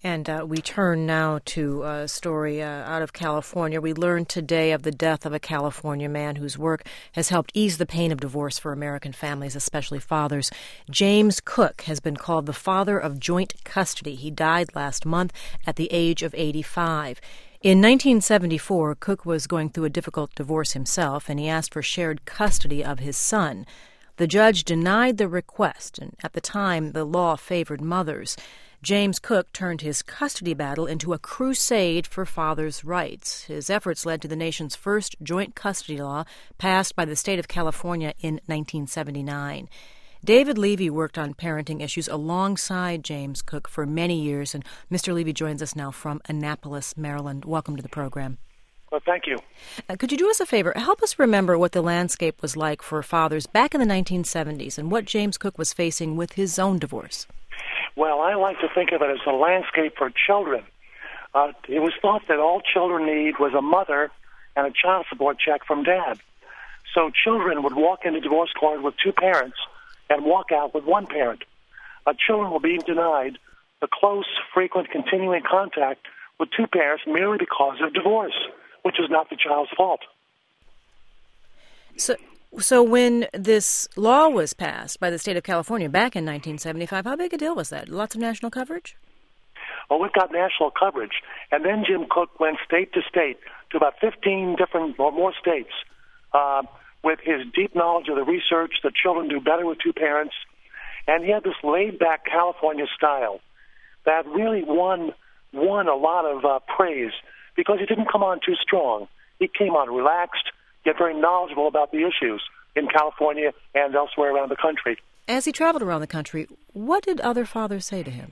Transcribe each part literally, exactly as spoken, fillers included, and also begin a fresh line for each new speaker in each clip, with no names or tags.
And uh, we turn now to a story uh, out of California. We learned today of the death of a California man whose work has helped ease the pain of divorce for American families, especially fathers. James Cook has been called the father of joint custody. He died last month at the age of eighty-five. In nineteen seventy-four, Cook was going through a difficult divorce himself, and he asked for shared custody of his son. The judge denied the request, and at the time, the law favored mothers. James Cook turned his custody battle into a crusade for fathers' rights. His efforts led to the nation's first joint custody law passed by the state of California in nineteen seventy-nine. David Levy worked on parenting issues alongside James Cook for many years, and Mister Levy joins us now from Annapolis, Maryland. Welcome to the program.
Well, thank you.
Uh, could you do us a favor? Help us remember what the landscape was like for fathers back in the nineteen seventies and what James Cook was facing with his own divorce.
Well, I like to think of it as a landscape for children. Uh, it was thought that all children need was a mother and a child support check from dad. So children would walk into divorce court with two parents and walk out with one parent. Uh, children were being denied the close, frequent, continuing contact with two parents merely because of divorce, which is not the child's fault.
So... So when this law was passed by the state of California back in nineteen seventy-five, how big a deal was that? Lots of national coverage?
Well, we've got national coverage. And then Jim Cook went state to state to about fifteen different or more states uh, with his deep knowledge of the research that children do better with two parents. And he had this laid-back California style that really won, won a lot of uh, praise because he didn't come on too strong. He came on relaxed, yet very knowledgeable about the issues in California and elsewhere around the country.
As he traveled around the country, what did other fathers say to him?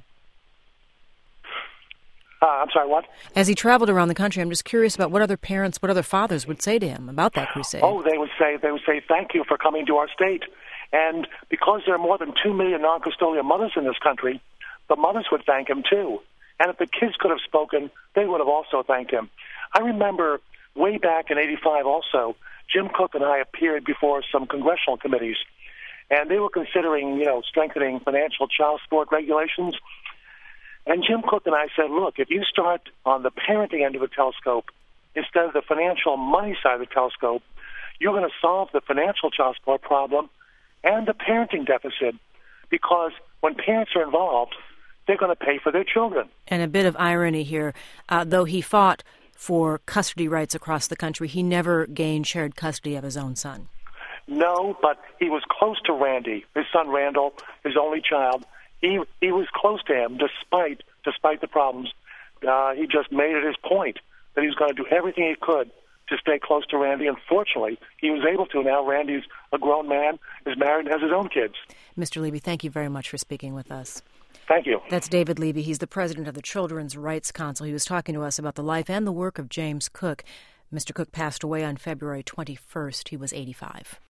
Uh, I'm sorry, what?
As he traveled around the country, I'm just curious about what other parents, what other fathers would say to him about that crusade.
Oh, they would say, they would say, thank you for coming to our state. And because there are more than two million non-custodial mothers in this country, the mothers would thank him too. And if the kids could have spoken, they would have also thanked him. I remember way back in eighty-five also, Jim Cook and I appeared before some congressional committees, and they were considering, you know, strengthening financial child support regulations. And Jim Cook and I said, look, if you start on the parenting end of the telescope instead of the financial money side of the telescope, you're going to solve the financial child support problem and the parenting deficit, because when parents are involved, they're going to pay for their children.
And a bit of irony here, uh, though he fought for custody rights across the country, he never gained shared custody of his own son.
No, but he was close to Randy, his son Randall, his only child. He he was close to him despite despite the problems. Uh, he just made it his point that he was going to do everything he could to stay close to Randy. Unfortunately, he was able to. Now Randy's a grown man, is married, and has his own kids.
Mister Levy, thank you very much for speaking with us.
Thank you.
That's David Levy. He's the president of the Children's Rights Council. He was talking to us about the life and the work of James Cook. Mister Cook passed away on February twenty-first. He was eighty-five.